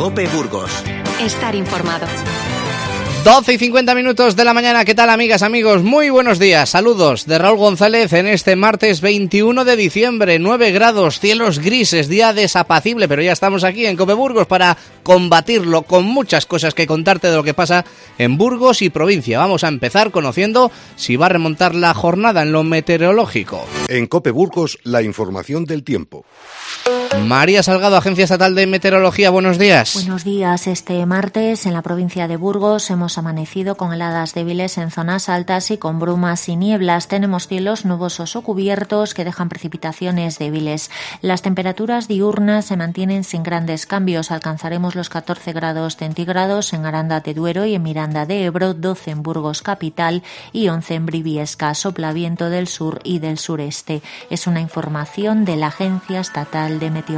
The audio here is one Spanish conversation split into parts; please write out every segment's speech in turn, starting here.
COPE Burgos. Estar informado. 12 y 50 minutos de la mañana. ¿Qué tal, amigas, amigos? Muy buenos días. Saludos de Raúl González en este martes 21 de diciembre. 9 grados, cielos grises, día desapacible, pero ya estamos aquí en COPE Burgos para combatirlo, con muchas cosas que contarte de lo que pasa en Burgos y provincia. Vamos a empezar conociendo si va a remontar la jornada en lo meteorológico. En COPE Burgos, la información del tiempo. María Salgado, Agencia Estatal de Meteorología, buenos días. Buenos días. Este martes en la provincia de Burgos hemos amanecido con heladas débiles en zonas altas y con brumas y nieblas. Tenemos cielos nubosos o cubiertos que dejan precipitaciones débiles. Las temperaturas diurnas se mantienen sin grandes cambios. Alcanzaremos los 14 grados centígrados en Aranda de Duero y en Miranda de Ebro, 12 en Burgos capital y 11 en Briviesca. Sopla viento del sur y del sureste. Es una información de la Agencia Estatal de Meteorología.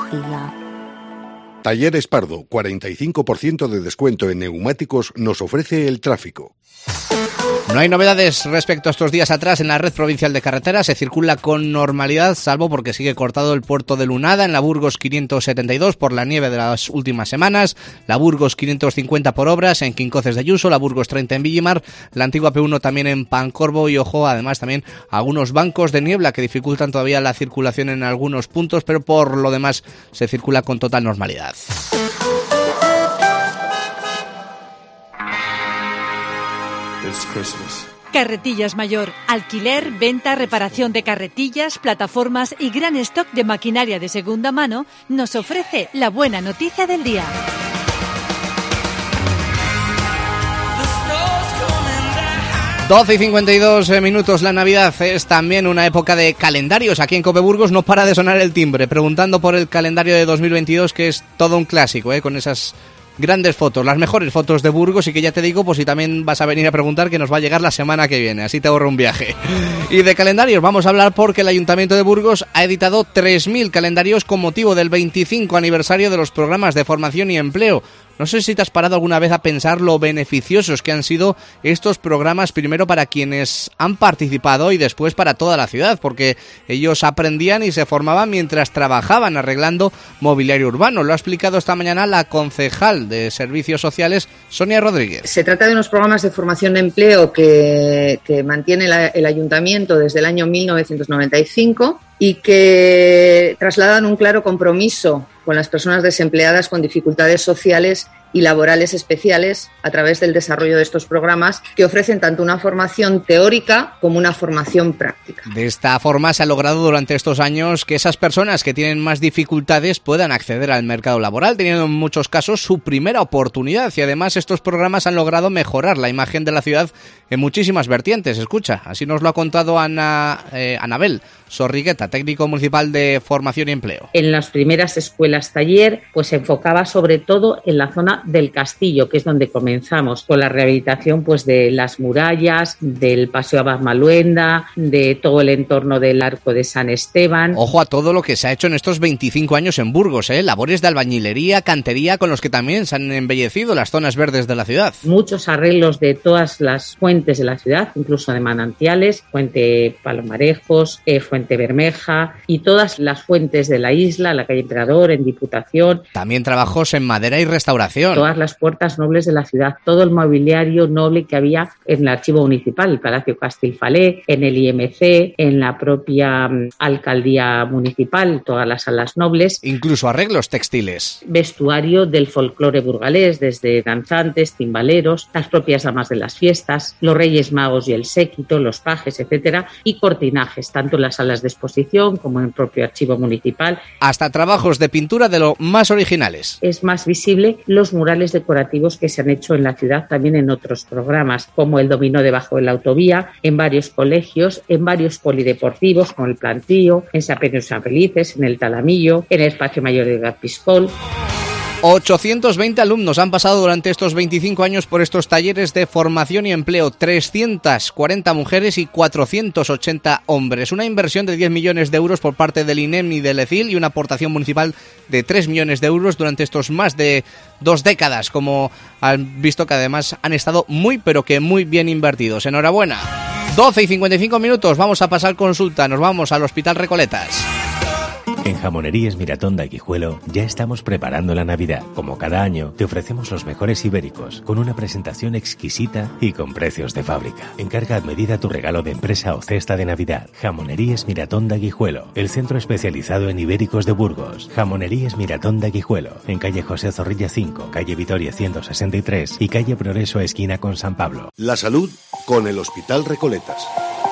Talleres Pardo, 45% de descuento en neumáticos nos ofrece el tráfico. No hay novedades respecto a estos días atrás en la red provincial de carreteras. Se circula con normalidad, salvo porque sigue cortado el puerto de Lunada en la Burgos 572 por la nieve de las últimas semanas, la Burgos 550 por obras en Quincoces de Ayuso, la Burgos 30 en Villimar, la antigua P1 también en Pancorbo y, ojo, además también algunos bancos de niebla que dificultan todavía la circulación en algunos puntos, pero por lo demás se circula con total normalidad. Carretillas Mayor. Alquiler, venta, reparación de carretillas, plataformas y gran stock de maquinaria de segunda mano nos ofrece la buena noticia del día. ...12 y 52 minutos, la Navidad es también una época de calendarios. Aquí en COPE Burgos no para de sonar el timbre, preguntando por el calendario de 2022, que es todo un clásico, con esas grandes fotos, las mejores fotos de Burgos, y que ya te digo, pues si también vas a venir a preguntar, que nos va a llegar la semana que viene, así te ahorro un viaje. Y de calendarios vamos a hablar porque el Ayuntamiento de Burgos ha editado 3.000 calendarios con motivo del 25 aniversario de los programas de formación y empleo. No sé si te has parado alguna vez a pensar lo beneficiosos que han sido estos programas, primero para quienes han participado y después para toda la ciudad, porque ellos aprendían y se formaban mientras trabajaban arreglando mobiliario urbano. Lo ha explicado esta mañana la concejal de Servicios Sociales, Sonia Rodríguez. Se trata de unos programas de formación de empleo que mantiene el Ayuntamiento desde el año 1995 y que trasladan un claro compromiso con las personas desempleadas con dificultades sociales y laborales especiales a través del desarrollo de estos programas que ofrecen tanto una formación teórica como una formación práctica. De esta forma se ha logrado durante estos años que esas personas que tienen más dificultades puedan acceder al mercado laboral, teniendo en muchos casos su primera oportunidad, y además estos programas han logrado mejorar la imagen de la ciudad en muchísimas vertientes. Escucha, así nos lo ha contado Anabel Sorrigueta, técnico municipal de formación y empleo. En las primeras escuelas taller pues se enfocaba sobre todo en la zona del Castillo, que es donde comenzamos con la rehabilitación pues de las murallas, del Paseo Abad Maluenda, de todo el entorno del Arco de San Esteban. Ojo a todo lo que se ha hecho en estos 25 años en Burgos, labores de albañilería, cantería, con los que también se han embellecido las zonas verdes de la ciudad. Muchos arreglos de todas las fuentes de la ciudad, incluso de manantiales, Fuente Palomarejos, Fuente Bermeja y todas las fuentes de la isla, la calle Emperador, en Diputación. También trabajos en madera y restauración. Todas las puertas nobles de la ciudad, todo el mobiliario noble que había en el archivo municipal, el Palacio Castilfalé, en el IMC, en la propia alcaldía municipal, todas las salas nobles. Incluso arreglos textiles. Vestuario del folclore burgalés, desde danzantes, timbaleros, las propias damas de las fiestas, los Reyes Magos y el séquito, los pajes, etcétera, y cortinajes, tanto en las salas de exposición como en el propio archivo municipal. Hasta trabajos de pintura de lo más originales. Es más visible los murales decorativos que se han hecho en la ciudad también en otros programas, como el dominó debajo de la autovía, en varios colegios, en varios polideportivos, como el Plantío, en San Pedro y San Felices, en el Talamillo, en el Espacio Mayor de Gatpiscol. 820 alumnos han pasado durante estos 25 años por estos talleres de formación y empleo, 340 mujeres y 480 hombres. Una inversión de 10 millones de euros por parte del INEM y del ECIL y una aportación municipal de 3 millones de euros durante estos más de 2 décadas, como han visto que además han estado muy pero que muy bien invertidos. Enhorabuena. 12 y 55 minutos, vamos a pasar consulta, nos vamos al Hospital Recoletas. En Jamonerías Miratón de Guijuelo ya estamos preparando la Navidad. Como cada año, te ofrecemos los mejores ibéricos, con una presentación exquisita y con precios de fábrica. Encarga a medida tu regalo de empresa o cesta de Navidad. Jamonerías Miratón de Guijuelo, el centro especializado en ibéricos de Burgos. Jamonerías Miratón de Guijuelo, en calle José Zorrilla 5, calle Vitoria 163 y calle Progreso esquina con San Pablo. La salud con el Hospital Recoletas.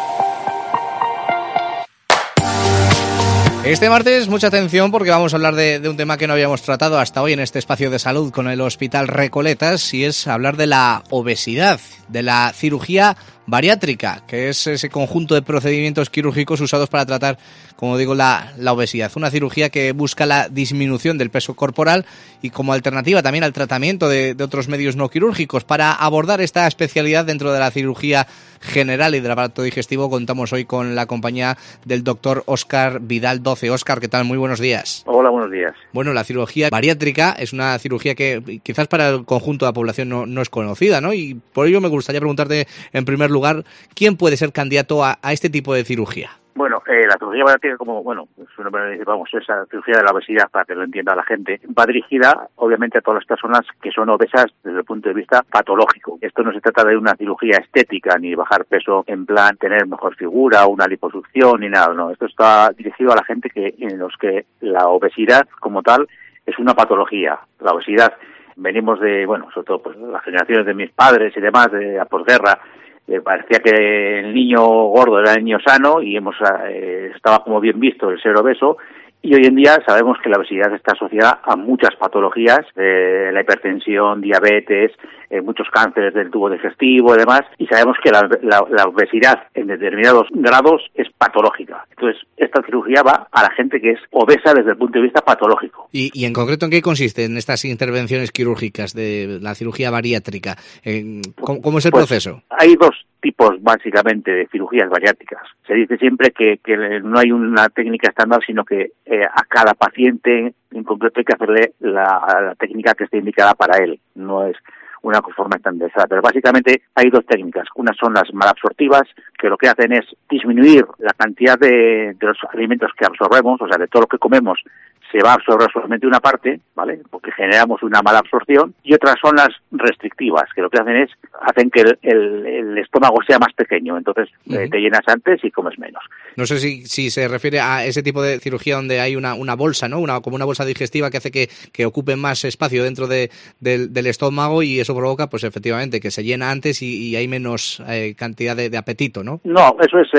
Este martes, mucha atención porque vamos a hablar de un tema que no habíamos tratado hasta hoy en este espacio de salud con el Hospital Recoletas, y es hablar de la obesidad, de la cirugía bariátrica, que es ese conjunto de procedimientos quirúrgicos usados para tratar, como digo, la obesidad. Una cirugía que busca la disminución del peso corporal y como alternativa también al tratamiento de otros medios no quirúrgicos. Para abordar esta especialidad dentro de la cirugía general y del aparato digestivo, contamos hoy con la compañía del doctor Óscar Vidal Doce. Óscar, ¿qué tal? Muy buenos días. Hola, buenos días. Bueno, la cirugía bariátrica es una cirugía que quizás para el conjunto de la población no es conocida, ¿no? Y por ello me gustaría preguntarte, en primer lugar, ¿quién puede ser candidato a este tipo de cirugía? Bueno, la cirugía bariátrica, como, su nombre dice, esa cirugía de la obesidad, para que lo entienda la gente, va dirigida, obviamente, a todas las personas que son obesas desde el punto de vista patológico. Esto no se trata de una cirugía estética, ni bajar peso en plan tener mejor figura, una liposucción, ni nada, no. Esto está dirigido a la gente en los que la obesidad, como tal, es una patología. La obesidad, venimos de, sobre todo, pues, las generaciones de mis padres y demás, de la posguerra. Parecía que el niño gordo era el niño sano y estaba como bien visto el ser obeso, y hoy en día sabemos que la obesidad está asociada a muchas patologías, la hipertensión, diabetes, muchos cánceres del tubo digestivo y demás, y sabemos que la obesidad en determinados grados es patológica. Entonces, esta cirugía va a la gente que es obesa desde el punto de vista patológico. ¿Y en concreto en qué consisten estas intervenciones quirúrgicas de la cirugía bariátrica? ¿Cómo es el proceso? Hay dos tipos básicamente de cirugías bariátricas. Se dice siempre que no hay una técnica estándar, sino que a cada paciente en concreto hay que hacerle la técnica que esté indicada para él. No es una forma estandarizada, pero básicamente hay dos técnicas. Unas son las malabsortivas, que lo que hacen es disminuir la cantidad de los alimentos que absorbemos, o sea, de todo lo que comemos se va a absorber solamente una parte, ¿vale? Porque generamos una mala absorción. Y otras son las restrictivas, que lo que hacen que el estómago sea más pequeño, entonces te llenas antes y comes menos. No sé si se refiere a ese tipo de cirugía donde hay una bolsa, ¿no? Como una bolsa digestiva que hace que ocupe más espacio dentro del estómago, y eso provoca, pues efectivamente, que se llena antes y hay menos cantidad de apetito, ¿no? No, eso es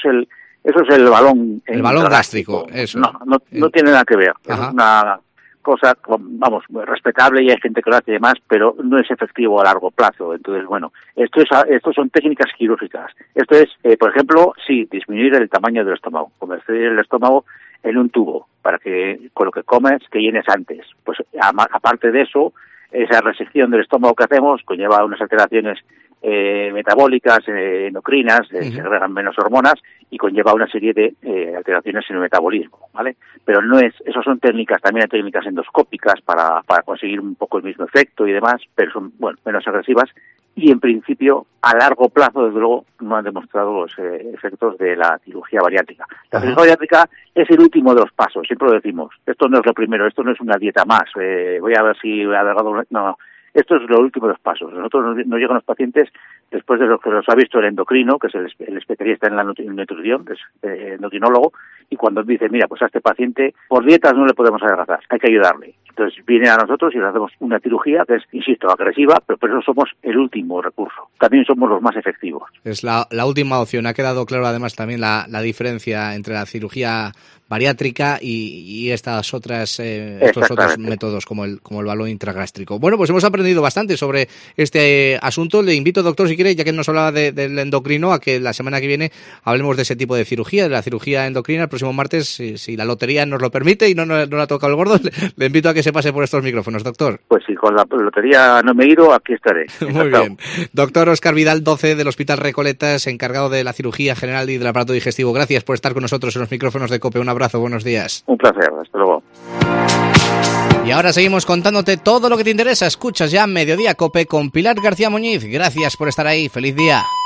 el balón. El balón gástrico, eso. No tiene nada que ver. Ajá. Es una cosa, respetable, y hay gente que lo hace y demás, pero no es efectivo a largo plazo. Entonces, esto son técnicas quirúrgicas. Esto es, por ejemplo, disminuir el tamaño del estómago, convertir el estómago en un tubo, para que con lo que comes te llenes antes. Pues aparte de eso, esa resección del estómago que hacemos conlleva unas alteraciones metabólicas, endocrinas, se agregan menos hormonas y conlleva una serie de alteraciones en el metabolismo, ¿vale? Pero esas son técnicas, también hay técnicas endoscópicas para conseguir un poco el mismo efecto y demás, pero son, menos agresivas, y en principio, a largo plazo, desde luego, no han demostrado los efectos de la cirugía bariátrica. La cirugía bariátrica es el último de los pasos, siempre lo decimos. Esto no es lo primero, esto no es una dieta más, voy a ver si he adelgazado, no. Esto es lo último de los pasos. Nosotros nos llegan los pacientes después de lo que los ha visto el endocrino, que es el especialista en la nutrición, que es endocrinólogo, y cuando dice, mira, pues a este paciente por dietas no le podemos adelgazar, hay que ayudarle. Entonces viene a nosotros y le hacemos una cirugía que es, insisto, agresiva, pero por eso somos el último recurso. También somos los más efectivos. Es la última opción. Ha quedado claro además también la diferencia entre la cirugía bariátrica y estos otros métodos como el balón intragástrico. Bueno, pues hemos aprendido bastante sobre este asunto. Le invito, doctor, si quiere, ya que nos hablaba del endocrino, a que la semana que viene hablemos de ese tipo de cirugía, de la cirugía endocrina, el próximo martes, si la lotería nos lo permite y no la toca el gordo. Le invito a que se pase por estos micrófonos, doctor. Pues si con la lotería no me he ido, aquí estaré. Muy bien. Doctor Óscar Vidal Doce, del Hospital Recoletas, encargado de la cirugía general y del aparato digestivo. Gracias por estar con nosotros en los micrófonos de COPE. Un abrazo, buenos días. Un placer, hasta luego. Y ahora seguimos contándote todo lo que te interesa. Escuchas ya Mediodía COPE con Pilar García Muñiz. Gracias por estar ahí. Feliz día.